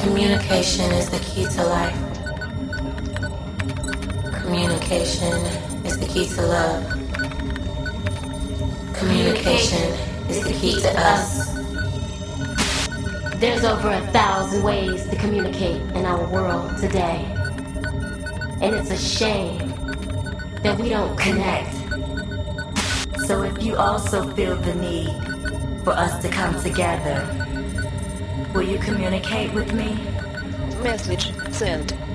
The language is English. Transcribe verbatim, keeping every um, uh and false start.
Communication is the key to life. Communication is the key to love. Communication is the key to us. There's over a thousand ways to communicate in our world today. And it's a shame that we don't connect. So if you also feel the need for us to come together, will you communicate with me? Message sent.